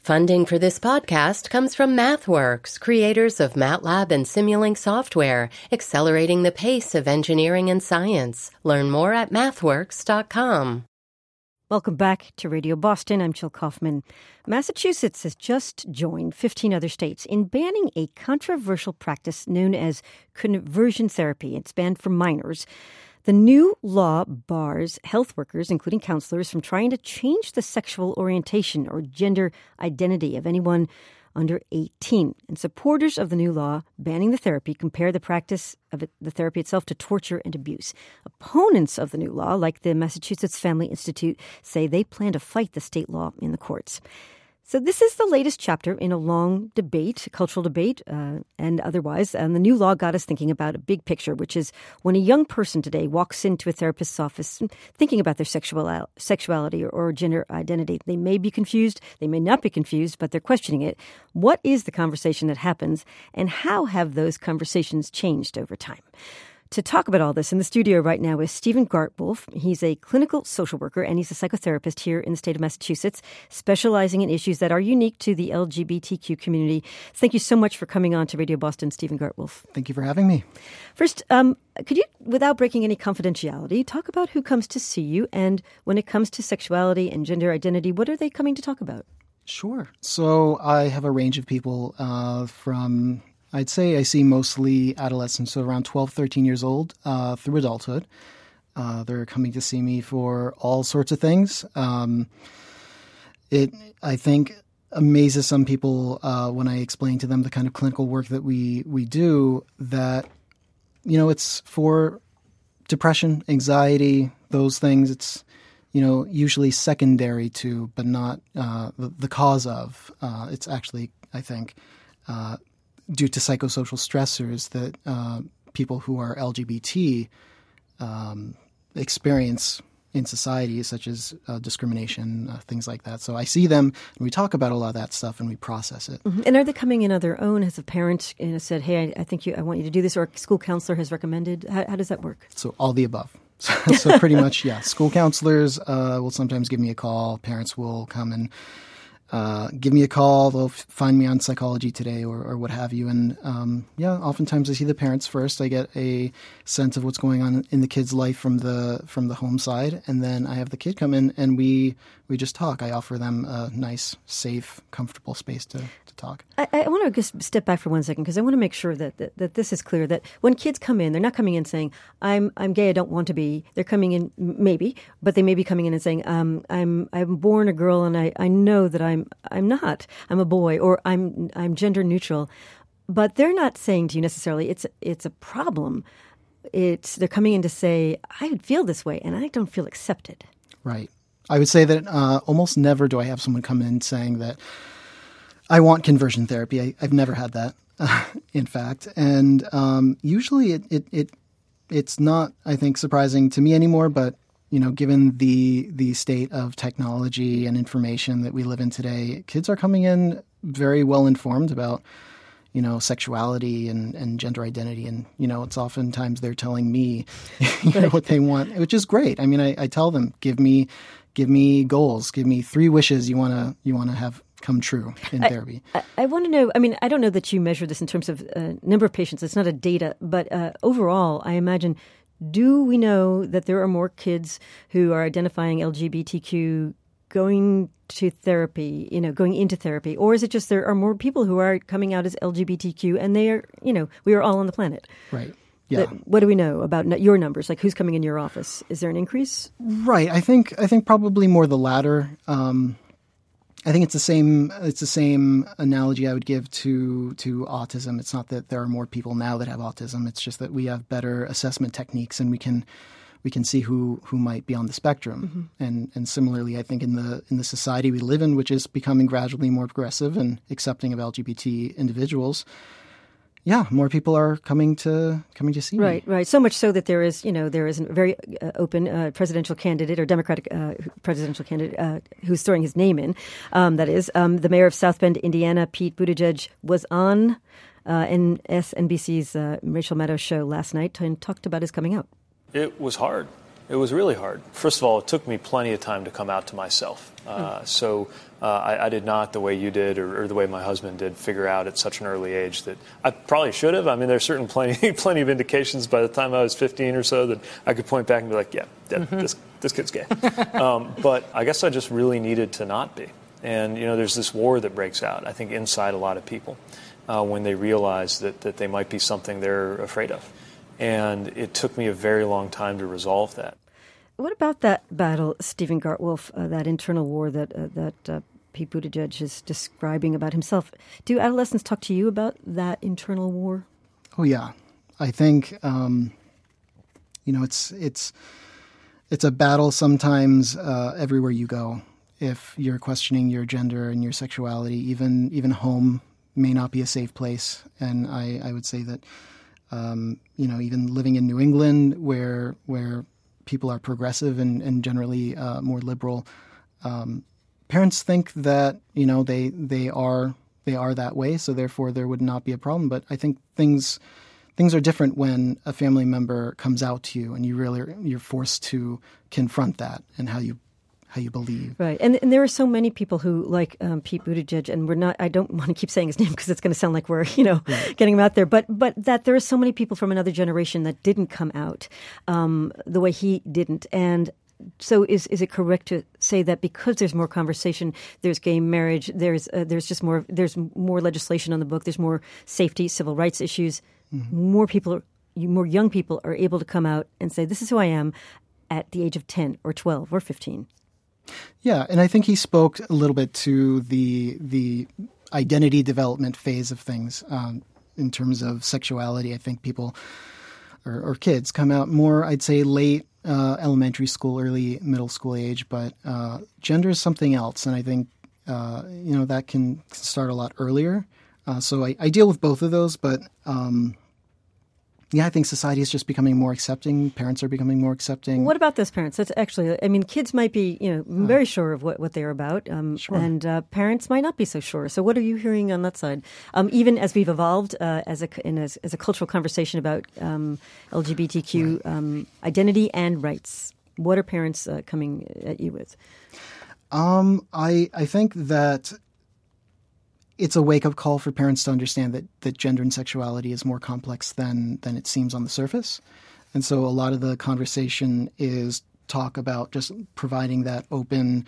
Funding for this podcast comes from MathWorks, creators of MATLAB and Simulink software, accelerating the pace of engineering and science. Learn more at mathworks.com. Welcome back to Radio Boston. I'm Jill Kaufman. Massachusetts has just joined 15 other states in banning a controversial practice known as conversion therapy. It's banned for minors. The new law bars health workers, including counselors, from trying to change the sexual orientation or gender identity of anyone under 18. And supporters of the new law banning the therapy compare the practice of the therapy itself to torture and abuse. Opponents of the new law, like the Massachusetts Family Institute, say they plan to fight the state law in the courts. So this is the latest chapter in a long debate, cultural debate, and otherwise. And the new law got us thinking about a big picture, which is when a young person today walks into a therapist's office thinking about their sexuality or gender identity. They may be confused, they may not be confused, but they're questioning it. What is the conversation that happens, and how have those conversations changed over time? To talk about all this, in the studio right now is Stephen Gartwolf. He's a clinical social worker, and he's a psychotherapist here in the state of Massachusetts, specializing in issues that are unique to the LGBTQ community. Thank you so much for coming on to Radio Boston, Stephen Gartwolf. Thank you for having me. First, could you, without breaking any confidentiality, talk about who comes to see you, and when it comes to sexuality and gender identity, what are they coming to talk about? Sure. So I have a range of people from... I'd say I see mostly adolescents, so around 12, 13 years old, through adulthood. They're coming to see me for all sorts of things. It, I think, amazes some people when I explain to them the kind of clinical work that we do, that, you know, it's for depression, anxiety, those things. It's, you know, usually secondary to, but not the cause of. It's actually, I think, due to psychosocial stressors that people who are LGBT experience in society, such as discrimination, things like that. So I see them, and we talk about a lot of that stuff, and we process it. Mm-hmm. And are they coming in on their own? Has a parent said, hey, I want you to do this, or a school counselor has recommended? How does that work? So all the above. So pretty much, yeah. School counselors will sometimes give me a call. Parents will come and give me a call. They'll find me on Psychology Today or what have you. And oftentimes I see the parents first. I get a sense of what's going on in the kid's life from the home side, and then I have the kid come in and we just talk. I offer them a nice, safe, comfortable space to talk. I want to just step back for 1 second, because I want to make sure that this is clear, that when kids come in, they're not coming in saying, I'm gay, I don't want to be. They're coming in, maybe, but they may be coming in and saying, I'm born a girl, and I know that I'm not. I'm a boy, or I'm gender neutral. But they're not saying to you necessarily it's a problem. They're coming in to say, I feel this way and I don't feel accepted. Right. I would say that almost never do I have someone come in saying that I want conversion therapy. I've never had that, in fact. And usually it's not, I think, surprising to me anymore, but you know, given the state of technology and information that we live in today, kids are coming in very well informed about, you know, sexuality and gender identity. And, you know, it's oftentimes they're telling me what they want, which is great. I mean, I tell them, give me goals, give me 3 wishes you want to have come true in therapy. I want to know, I mean, I don't know that you measure this in terms of number of patients. It's not a data, but overall, I imagine, do we know that there are more kids who are identifying LGBTQ going to therapy, you know, going into therapy? Or is it just there are more people who are coming out as LGBTQ and they are, you know, we are all on the planet? Right. Yeah. What do we know about your numbers? Like, who's coming in your office? Is there an increase? Right. I think probably more the latter. I think it's the same analogy I would give to autism. It's not that there are more people now that have autism. It's just that we have better assessment techniques, and we can see who might be on the spectrum. Mm-hmm. And similarly, I think in the society we live in, which is becoming gradually more progressive and accepting of LGBT individuals, yeah, more people are coming to see me. Right. So much so that there is a very open presidential candidate or Democratic presidential candidate who's throwing his name in. That is the mayor of South Bend, Indiana, Pete Buttigieg, was on NBC's Rachel Maddow show last night and talked about his coming out. It was hard. It was really hard. First of all, it took me plenty of time to come out to myself. So I did not, the way you did or the way my husband did, figure out at such an early age that I probably should have. I mean, there's certainly plenty of indications by the time I was 15 or so that I could point back and be like, yeah, this kid's gay. But I guess I just really needed to not be. And, there's this war that breaks out, I think, inside a lot of people when they realize that they might be something they're afraid of. And it took me a very long time to resolve that. What about that battle, Steven Gartwolf, that internal war that Pete Buttigieg is describing about himself? Do adolescents talk to you about that internal war? Oh yeah, I think it's a battle sometimes everywhere you go. If you're questioning your gender and your sexuality, even home may not be a safe place. And I would say that even living in New England, where people are progressive and generally more liberal, parents think that they are that way, so therefore there would not be a problem. But I think things are different when a family member comes out to you and you're forced to confront that and how you believe. Right. And there are so many people who like Pete Buttigieg, and I don't want to keep saying his name because it's going to sound like we're, getting him out there, but that there are so many people from another generation that didn't come out the way he didn't. And so is it correct to say that because there's more conversation, there's gay marriage, there's more legislation on the book, there's more safety, civil rights issues, more young people are able to come out and say, this is who I am at the age of 10 or 12 or 15? Yeah, and I think he spoke a little bit to the identity development phase of things in terms of sexuality. I think people or kids come out more, I'd say, late elementary school, early middle school age, but gender is something else, and I think that can start a lot earlier. So I deal with both of those, but I think society is just becoming more accepting. Parents are becoming more accepting. What about those parents? That's actually, kids might be, very sure of what they're about, sure. And parents might not be so sure. So what are you hearing on that side? Even as we've evolved as a cultural conversation about LGBTQ identity and rights, what are parents coming at you with? I think that it's a wake-up call for parents to understand that gender and sexuality is more complex than it seems on the surface. And so a lot of the conversation is talk about just providing that open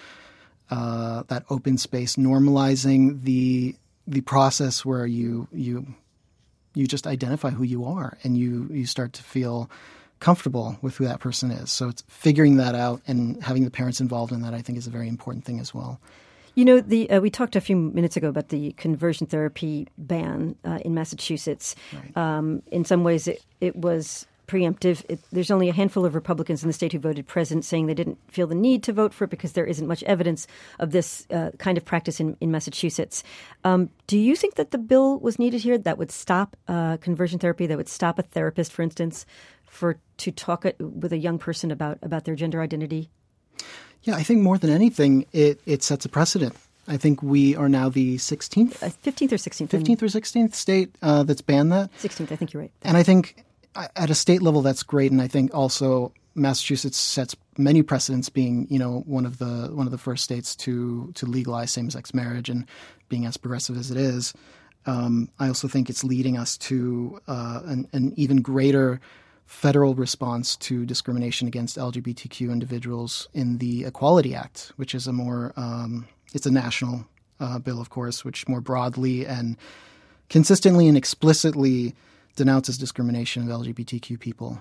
space, normalizing the process where you just identify who you are and you start to feel comfortable with who that person is. So it's figuring that out and having the parents involved in that, I think, is a very important thing as well. We talked a few minutes ago about the conversion therapy ban in Massachusetts. Right. In some ways, it was preemptive. There's only a handful of Republicans in the state who voted present, saying they didn't feel the need to vote for it because there isn't much evidence of this kind of practice in Massachusetts. Do you think that the bill was needed here that would stop conversion therapy, that would stop a therapist, for instance, to talk with a young person about their gender identity? Yeah, I think more than anything, it sets a precedent. I think we are now the 16th? 15th or 16th. 15th or 16th state that's banned that. 16th, I think you're right. And I think at a state level, that's great. And I think also Massachusetts sets many precedents, being, one of the first states to legalize same-sex marriage and being as progressive as it is. I also think it's leading us to an even greater federal response to discrimination against LGBTQ individuals in the Equality Act, which is it's a national bill, of course, which more broadly and consistently and explicitly denounces discrimination of LGBTQ people.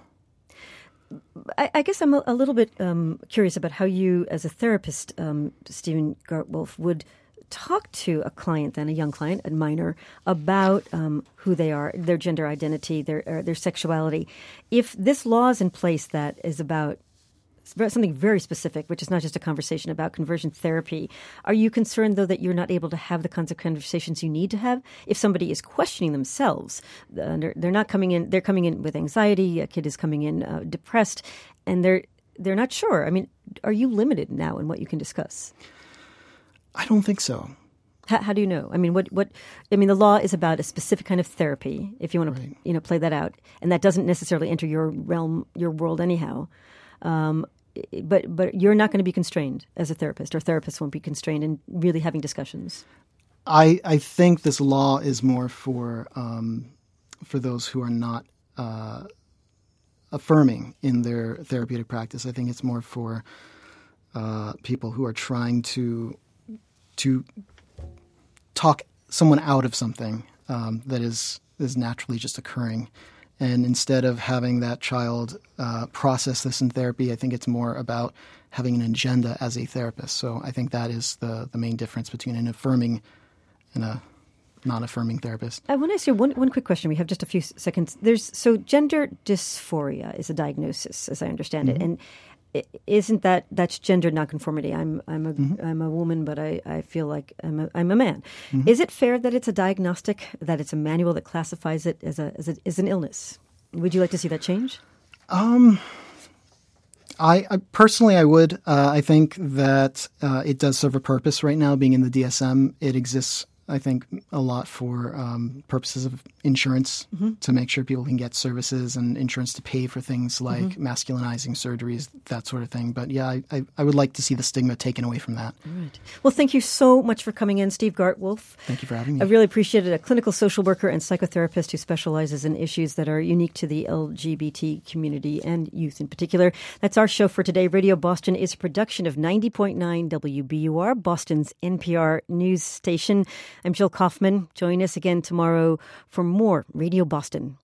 I guess I'm a little bit curious about how you, as a therapist, Steven Gartwolf, would talk to a client, then a young client, a minor, about who they are, their gender identity, their sexuality. If this law is in place that is about something very specific, which is not just a conversation about conversion therapy, are you concerned, though, that you're not able to have the kinds of conversations you need to have? If somebody is questioning themselves, they're not coming in, they're coming in with anxiety, a kid is coming in depressed, and they're not sure. I mean, are you limited now in what you can discuss? I don't think so. How do you know? I mean, the law is about a specific kind of therapy, if you want to, play that out, and that doesn't necessarily enter your realm, your world anyhow. but you're not going to be constrained as a therapist, or therapists won't be constrained in really having discussions. I think this law is more for those who are not affirming in their therapeutic practice. I think it's more for people who are trying to talk someone out of something that is naturally just occurring. And instead of having that child process this in therapy, I think it's more about having an agenda as a therapist. So I think that is the main difference between an affirming and a non-affirming therapist. I want to ask you one quick question. We have just a few seconds. So gender dysphoria is a diagnosis, as I understand it, and isn't that's gender nonconformity? I'm a woman, but I feel like I'm a man. Is it fair that it's a diagnostic, that it's a manual that classifies it as an illness? Would you like to see that change? I personally, I would. I think that it does serve a purpose right now. Being in the DSM, it exists, I think, a lot for purposes of insurance to make sure people can get services and insurance to pay for things like masculinizing surgeries, that sort of thing. But yeah, I would like to see the stigma taken away from that. All right. Well, thank you so much for coming in, Steve Gartwolf. Thank you for having me. I really appreciate it. A clinical social worker and psychotherapist who specializes in issues that are unique to the LGBT community and youth in particular. That's our show for today. Radio Boston is a production of 90.9 WBUR, Boston's NPR news station. I'm Jill Kaufman. Join us again tomorrow for more Radio Boston.